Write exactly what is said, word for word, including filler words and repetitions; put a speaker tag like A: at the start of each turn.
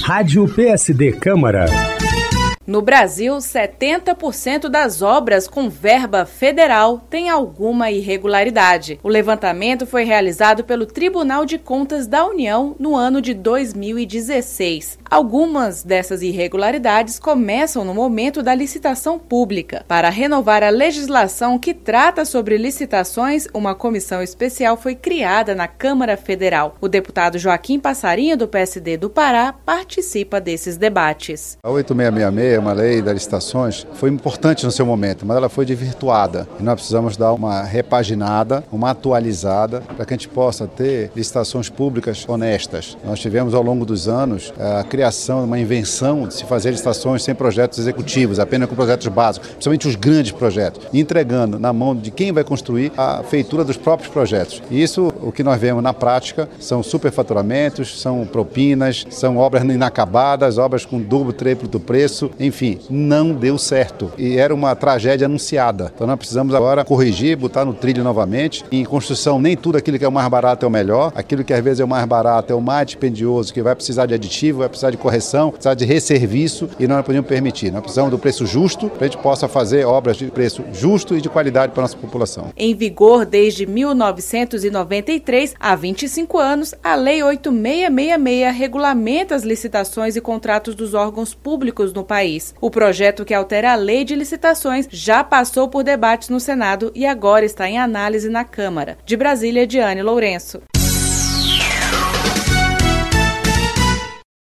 A: Rádio P S D Câmara.
B: No Brasil, setenta por cento das obras com verba federal têm alguma irregularidade. O levantamento foi realizado pelo Tribunal de Contas da União no ano de dois mil e dezesseis. Algumas dessas irregularidades começam no momento da licitação pública. Para renovar a legislação que trata sobre licitações, uma comissão especial foi criada na Câmara Federal. O deputado Joaquim Passarinho, do P S D do Pará, participa desses debates.
C: A oito seis seis seis, uma lei das licitações, foi importante no seu momento, mas ela foi desvirtuada. E nós precisamos dar uma repaginada, uma atualizada, para que a gente possa ter licitações públicas honestas. Nós tivemos ao longo dos anos a criação, uma invenção de se fazer licitações sem projetos executivos, apenas com projetos básicos, principalmente os grandes projetos, entregando na mão de quem vai construir a feitura dos próprios projetos. E isso, o que nós vemos na prática, são superfaturamentos, são propinas, são obras inacabadas, obras com duplo, triplo do preço. Enfim, não deu certo e era uma tragédia anunciada. Então nós precisamos agora corrigir, botar no trilho novamente. Em construção, nem tudo aquilo que é o mais barato é o melhor. Aquilo que às vezes é o mais barato é o mais dispendioso, que vai precisar de aditivo, vai precisar de correção, vai precisar de resserviço e nós não podemos permitir. Nós precisamos do preço justo para a gente possa fazer obras de preço justo e de qualidade para a nossa população.
B: Em vigor desde mil novecentos e noventa e três, há vinte e cinco anos, a Lei oito seis seis seis regulamenta as licitações e contratos dos órgãos públicos no país. O projeto que altera a lei de licitações já passou por debates no Senado e agora está em análise na Câmara. De Brasília, Diane Lourenço.